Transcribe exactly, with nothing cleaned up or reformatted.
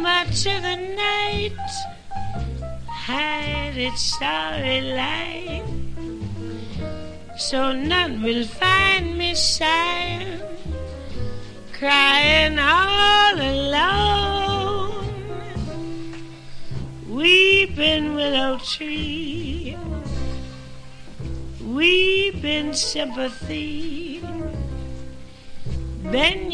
much of the night had its starry light, so none will find me sighing, crying all alone. Weeping willow tree, weeping sympathy, bend